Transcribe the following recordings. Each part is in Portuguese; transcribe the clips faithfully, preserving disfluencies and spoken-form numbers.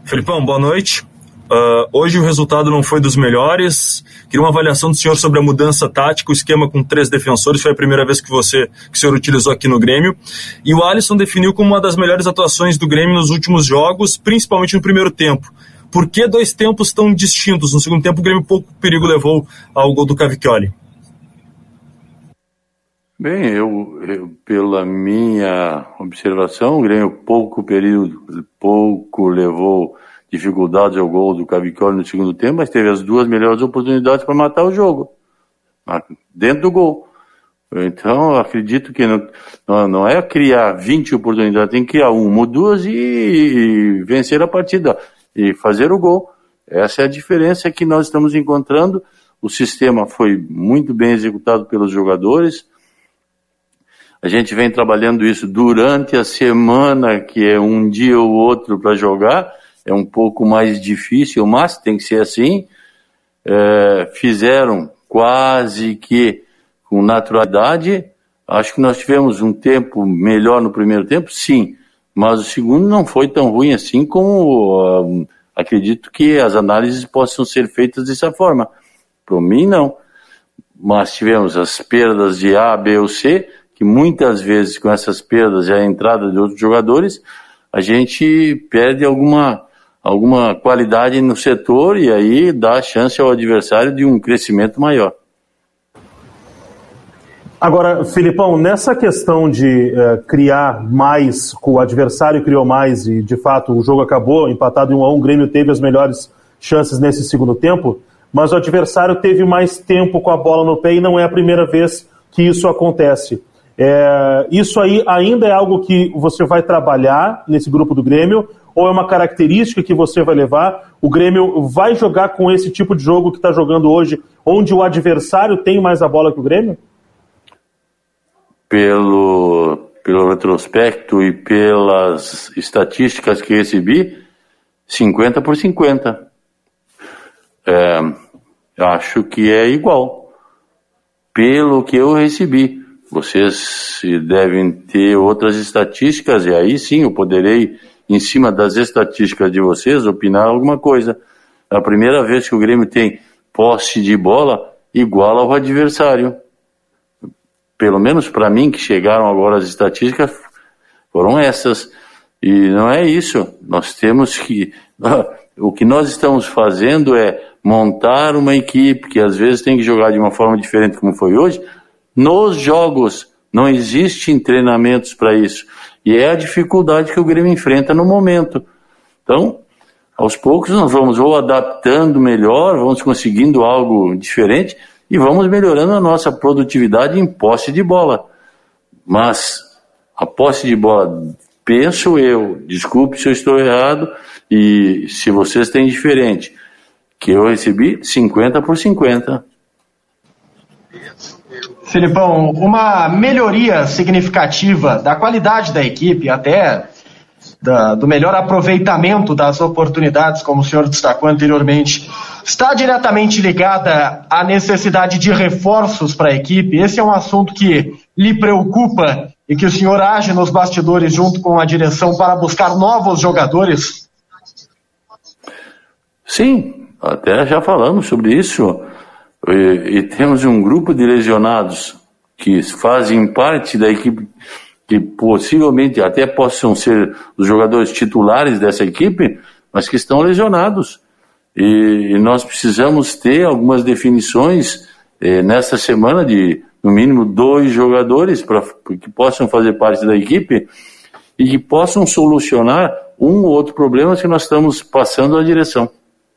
Felipão, boa noite. Uh, hoje o resultado não foi dos melhores. Queria uma avaliação do senhor sobre a mudança tática, o esquema com três defensores. Foi a primeira vez que, você, que o senhor utilizou aqui no Grêmio. E o Alisson definiu como uma das melhores atuações do Grêmio nos últimos jogos, principalmente no primeiro tempo. Por que dois tempos tão distintos? No segundo tempo o Grêmio pouco perigo levou ao gol do Cavicchioli. Bem, eu, eu, pela minha observação, o Grêmio pouco período, pouco levou dificuldades ao gol do Cavicchioli no segundo tempo, mas teve as duas melhores oportunidades para matar o jogo, dentro do gol. Então, eu acredito que não, não, não é criar vinte oportunidades, tem que criar uma ou duas e, e vencer a partida, e fazer o gol. Essa é a diferença que nós estamos encontrando. O sistema foi muito bem executado pelos jogadores. A gente vem trabalhando isso durante a semana, que é um dia ou outro para jogar. É um pouco mais difícil, mas tem que ser assim. É, fizeram quase que com naturalidade. Acho que nós tivemos um tempo melhor no primeiro tempo, sim. Mas o segundo não foi tão ruim assim como uh, acredito que as análises possam ser feitas dessa forma. Para mim, não. Mas tivemos as perdas de A, B ou C, que muitas vezes com essas perdas e a entrada de outros jogadores, a gente perde alguma, alguma qualidade no setor e aí dá chance ao adversário de um crescimento maior. Agora, Felipão, nessa questão de uh, criar mais, o adversário criou mais e, de fato, o jogo acabou empatado em um a um, o Grêmio teve as melhores chances nesse segundo tempo, mas o adversário teve mais tempo com a bola no pé e não é a primeira vez que isso acontece. É, isso aí ainda é algo que você vai trabalhar nesse grupo do Grêmio ou é uma característica que você vai levar? O Grêmio vai jogar com esse tipo de jogo que está jogando hoje, onde o adversário tem mais a bola que o Grêmio? Pelo, pelo retrospecto e pelas estatísticas que recebi, cinquenta por cinquenta. É, acho que é igual. Pelo que eu recebi. Vocês devem ter outras estatísticas e aí sim eu poderei, em cima das estatísticas de vocês, opinar alguma coisa. É a primeira vez que o Grêmio tem posse de bola igual ao adversário. Pelo menos para mim, que chegaram agora as estatísticas, foram essas. E não é isso. Nós temos que... O que nós estamos fazendo é montar uma equipe que às vezes tem que jogar de uma forma diferente como foi hoje. Nos jogos, não existem treinamentos para isso. E é a dificuldade que o Grêmio enfrenta no momento. Então, aos poucos nós vamos ou adaptando melhor, vamos conseguindo algo diferente e vamos melhorando a nossa produtividade em posse de bola. Mas a posse de bola, penso eu, desculpe se eu estou errado, e se vocês têm diferente, que eu recebi cinquenta por cinquenta. Felipão, uma melhoria significativa da qualidade da equipe, até da, do melhor aproveitamento das oportunidades, como o senhor destacou anteriormente, está diretamente ligada à necessidade de reforços para a equipe? Esse é um assunto que lhe preocupa e que o senhor age nos bastidores junto com a direção para buscar novos jogadores? Sim, até já falamos sobre isso. E, e temos um grupo de lesionados que fazem parte da equipe, que possivelmente até possam ser os jogadores titulares dessa equipe, mas que estão lesionados. E, e nós precisamos ter algumas definições eh, nessa semana de, no mínimo, dois jogadores pra, que possam fazer parte da equipe e que possam solucionar um ou outro problema que nós estamos passando à direção.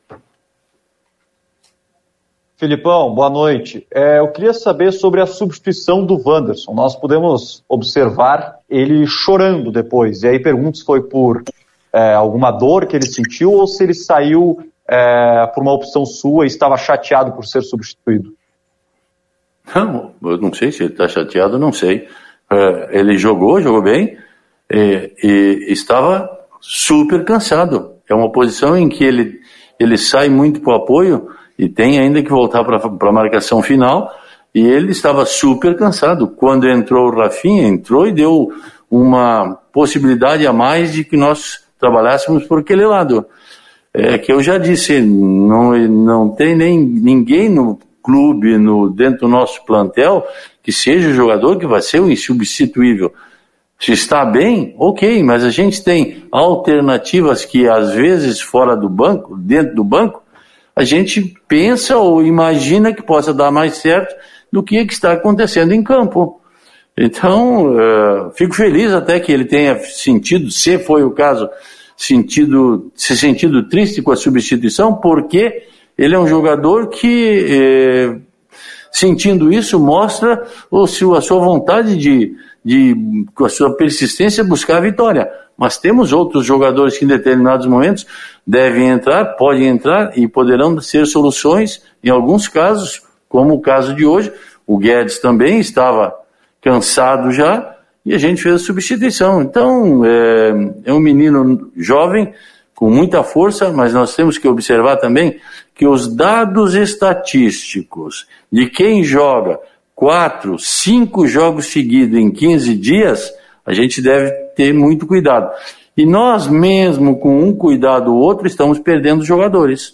Felipão, boa noite. É, eu queria saber sobre a substituição do Wanderson. Nós pudemos observar ele chorando depois. E aí pergunto se foi por é, alguma dor que ele sentiu ou se ele saiu é, por uma opção sua e estava chateado por ser substituído. Não, eu não sei se ele está chateado, não sei. É, ele jogou, jogou bem e, e estava super cansado. É uma posição em que ele, ele sai muito para o apoio e tem ainda que voltar para a marcação final, e ele estava super cansado. Quando entrou o Rafinha, entrou e deu uma possibilidade a mais de que nós trabalhássemos por aquele lado. é que eu já disse, não, não tem nem ninguém no clube, no, dentro do nosso plantel, que seja jogador que vai ser o insubstituível. Se está bem, ok, mas a gente tem alternativas que às vezes fora do banco, dentro do banco, a gente pensa ou imagina que possa dar mais certo do que, que está acontecendo em campo. Então, uh, fico feliz até que ele tenha sentido, se foi o caso, sentido, se sentido triste com a substituição, porque ele é um jogador que, eh, sentindo isso, mostra o seu, a sua vontade de, de, com a sua persistência, buscar a vitória. Mas temos outros jogadores que em determinados momentos devem entrar, podem entrar e poderão ser soluções em alguns casos, como o caso de hoje. O Guedes também estava cansado já e a gente fez a substituição. Então, é, é um menino jovem, com muita força, mas nós temos que observar também que os dados estatísticos de quem joga quatro, cinco jogos seguidos em quinze dias, a gente deve ter muito cuidado. E nós mesmo, com um cuidado ou outro, estamos perdendo jogadores.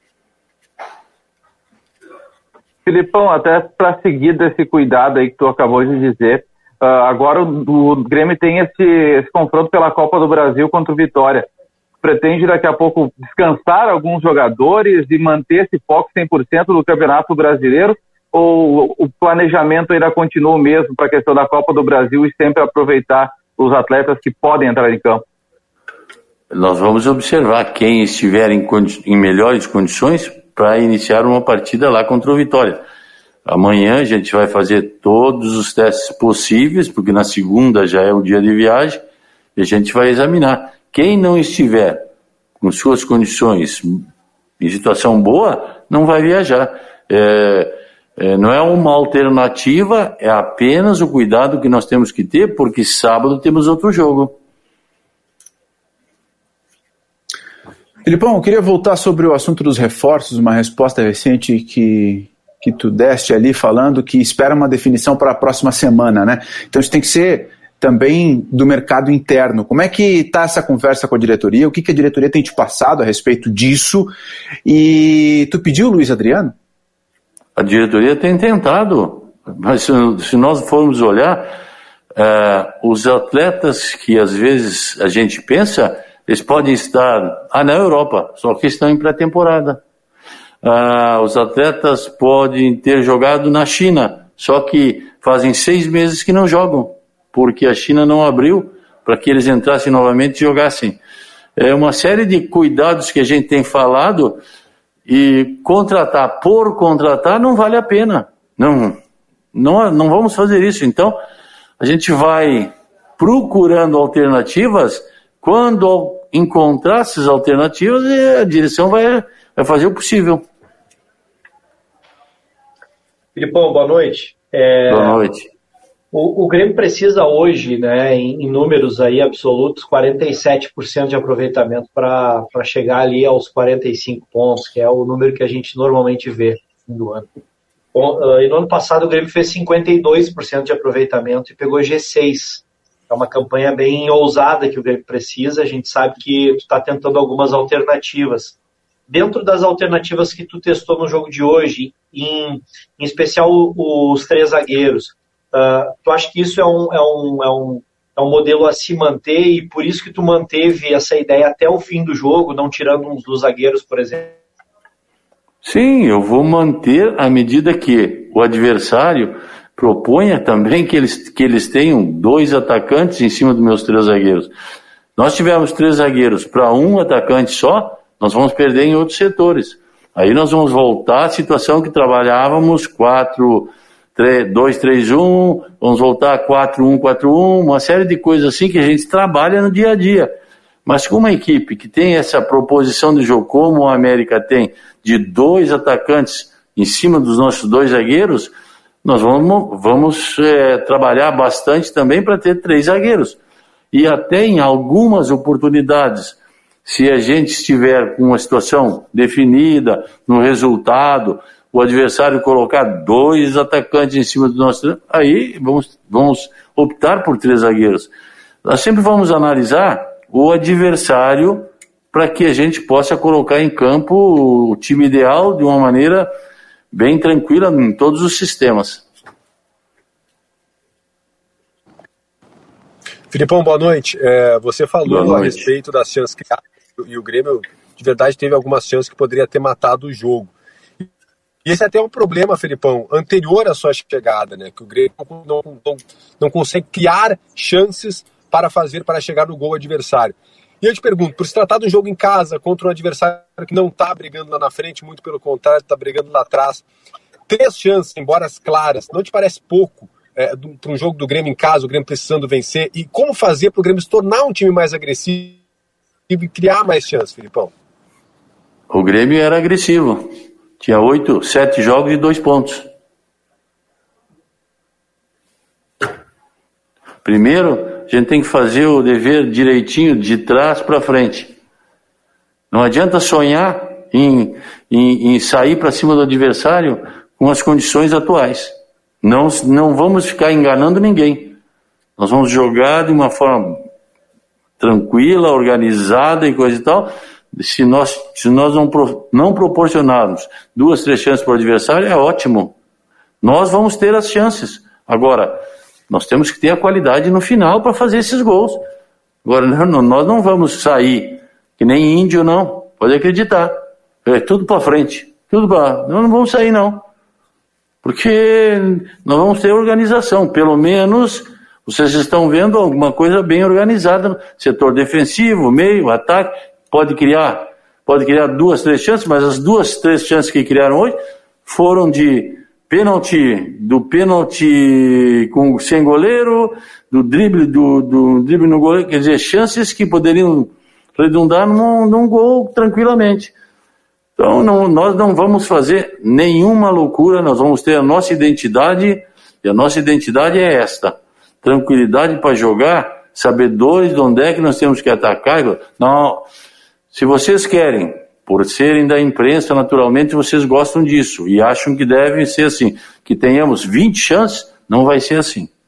Filipão, até para seguir desse cuidado aí que tu acabou de dizer, uh, agora o, o Grêmio tem esse, esse confronto pela Copa do Brasil contra o Vitória. Pretende daqui a pouco descansar alguns jogadores e manter esse foco cem por cento do Campeonato Brasileiro? Ou o planejamento ainda continua o mesmo para a questão da Copa do Brasil e sempre aproveitar os atletas que podem entrar em campo? Nós vamos observar quem estiver em, em melhores condições para iniciar uma partida lá contra o Vitória. Amanhã a gente vai fazer todos os testes possíveis, porque na segunda já é o dia de viagem, e a gente vai examinar. Quem não estiver com suas condições em situação boa, não vai viajar. É, é, não é uma alternativa, é apenas o cuidado que nós temos que ter, porque sábado temos outro jogo. Filipão, eu queria voltar sobre o assunto dos reforços, uma resposta recente que, que tu deste ali, falando que espera uma definição para a próxima semana, né? Então isso tem que ser também do mercado interno. Como é que está essa conversa com a diretoria? O que, que a diretoria tem te passado a respeito disso? E tu pediu o Luiz Adriano? A diretoria tem tentado, mas se, se nós formos olhar, uh, os atletas que às vezes a gente pensa, eles podem estar ah, na Europa, só que estão em pré-temporada. Uh, os atletas podem ter jogado na China, só que fazem seis meses que não jogam, porque a China não abriu para que eles entrassem novamente e jogassem. É uma série de cuidados que a gente tem falado, e contratar por contratar não vale a pena. Não, não, não vamos fazer isso. Então, a gente vai procurando alternativas. Quando encontrar essas alternativas, a direção vai, vai fazer o possível. Filipão, boa noite. É... Boa noite. O, o Grêmio precisa hoje, né, em, em números aí absolutos, quarenta e sete por cento de aproveitamento para chegar ali aos quarenta e cinco pontos, que é o número que a gente normalmente vê no fim do ano. Bom, uh, e no ano passado o Grêmio fez cinquenta e dois por cento de aproveitamento e pegou G seis. É uma campanha bem ousada que o Grêmio precisa. A gente sabe que tu está tentando algumas alternativas. Dentro das alternativas que tu testou no jogo de hoje, em, em especial os três zagueiros, Uh, tu acha que isso é um, é, um, é, um, é um modelo a se manter e por isso que tu manteve essa ideia até o fim do jogo, não tirando uns dos zagueiros, por exemplo? Sim, eu vou manter à medida que o adversário proponha também que eles, que eles tenham dois atacantes em cima dos meus três zagueiros. Nós tivemos três zagueiros para um atacante só, nós vamos perder em outros setores. Aí nós vamos voltar à situação que trabalhávamos quatro... dois três um, vamos voltar a quatro um quatro um, uma série de coisas assim que a gente trabalha no dia a dia. Mas com uma equipe que tem essa proposição de jogo, como a América tem, de dois atacantes em cima dos nossos dois zagueiros, nós vamos, vamos é, trabalhar bastante também para ter três zagueiros. E até em algumas oportunidades, se a gente estiver com uma situação definida no resultado, o adversário colocar dois atacantes em cima do nosso... Aí vamos, vamos optar por três zagueiros. Nós sempre vamos analisar o adversário para que a gente possa colocar em campo o time ideal de uma maneira bem tranquila em todos os sistemas. Filipão, boa noite. É, você falou noite. a respeito das chances criadas e o Grêmio, de verdade, teve algumas chances que poderia ter matado o jogo. E esse é até um problema, Filipão, anterior à sua chegada, né? Que o Grêmio não, não, não consegue criar chances para fazer, para chegar no gol adversário. E eu te pergunto, por se tratar de um jogo em casa contra um adversário que não está brigando lá na frente, muito pelo contrário, está brigando lá atrás, três chances, embora as claras, não te parece pouco é, para um jogo do Grêmio em casa, o Grêmio precisando vencer? E como fazer para o Grêmio se tornar um time mais agressivo e criar mais chances, Filipão? O Grêmio era agressivo. Tinha oito, sete jogos e dois pontos. Primeiro, a gente tem que fazer o dever direitinho de trás para frente. Não adianta sonhar em, em, em sair para cima do adversário com as condições atuais. Não, não vamos ficar enganando ninguém. Nós vamos jogar de uma forma tranquila, organizada e coisa e tal. Se nós, se nós não, não proporcionarmos duas, três chances para o adversário, é ótimo. Nós vamos ter as chances. Agora, nós temos que ter a qualidade no final para fazer esses gols. Agora, não, nós não vamos sair que nem índio, não. Pode acreditar. É tudo para frente. Tudo para... Nós não vamos sair, não. Porque nós vamos ter organização. Pelo menos, vocês estão vendo alguma coisa bem organizada no setor defensivo, meio, ataque. Pode criar, pode criar duas, três chances, mas as duas, três chances que criaram hoje foram de pênalti, do pênalti com, sem goleiro, do drible, do, do drible no goleiro, quer dizer, chances que poderiam redundar num, num gol tranquilamente. Então, não, nós não vamos fazer nenhuma loucura, nós vamos ter a nossa identidade, e a nossa identidade é esta: tranquilidade para jogar, sabedores de onde é que nós temos que atacar. Não. Se vocês querem, por serem da imprensa, naturalmente vocês gostam disso e acham que deve ser assim, que tenhamos vinte chances, não vai ser assim.